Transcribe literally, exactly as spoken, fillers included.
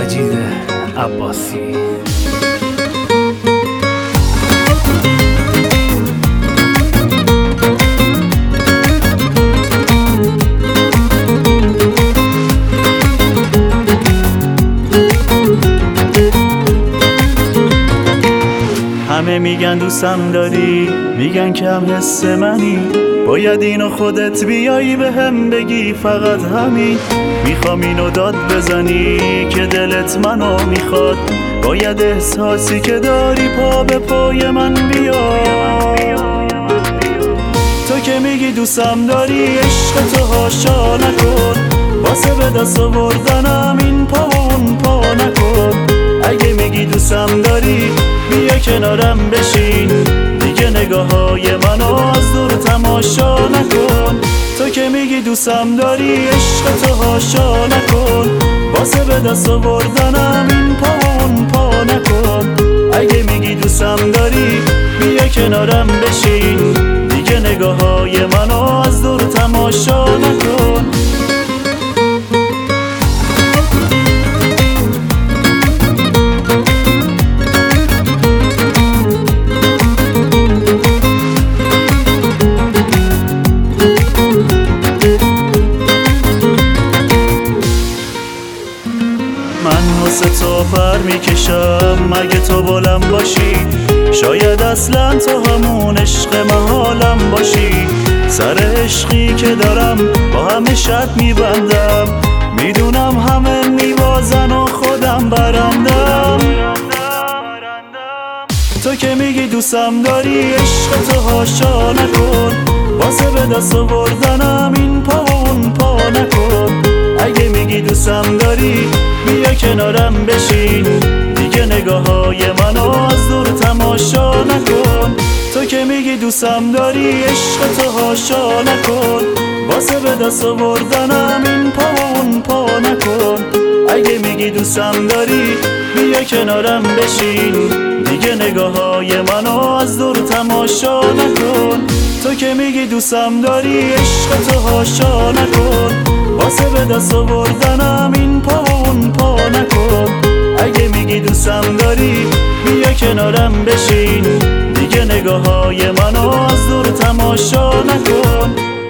مجید عباسی. همه میگن دوستم داری، میگن کم حس منی، باید اینو خودت بیایی به هم بگی فقط همین. میخوام اینو داد بزنی که دلت منو میخواد، باید احساسی که داری پا به پای من بیا. تو که میگی دوستم داری، عشق تو هاشا نکن، واسه به دست آوردنم این پا و اون پا نکن. اگه میگی دوستم داری بیا کنارم بشین، دیگه نگاه های منو از دور تماشا نکن. تو که میگی دوستم داری، عشق تو هاشا نکن، واسه به دست آوردنم این پا و اون پا نکن. اگه میگی دوستم داری بیا کنارم بشین، دیگه نگاه های منو از دور تماشا نکن. من واسه تو پر میکشم مگه تو بالم باشی، شاید اصلا تو همون عشق محالم باشی. سر عشقی که دارم با همه شرط میبندم، میدونم همه میبازن و خودم برندم. تو که میگی دوستم داری، عشق تو هاشا نکن، واسه به دست آوردنم این پا و اون پا نکن. اگه میگی دوستم داری بیا کنارم بشین، دیگه نگاه های منو از دور تماشا نکن. تو که میگی دوستم داری، عشق تو هاشا نکن، واسه به دست آوردنم این پا و اون پا نکن. اگه میگی دوستم داری بیا کنارم بشین، دیگه نگاه های منو از دور تماشا نکن. تو که میگی دوستم داری، عشق تو هاشا نکن، واسه به دست آوردنم این پا و اون پا نکن. اگه میگی دوستم داری بیا کنارم بشین، دیگه نگاه های منو از دور تماشا نکن.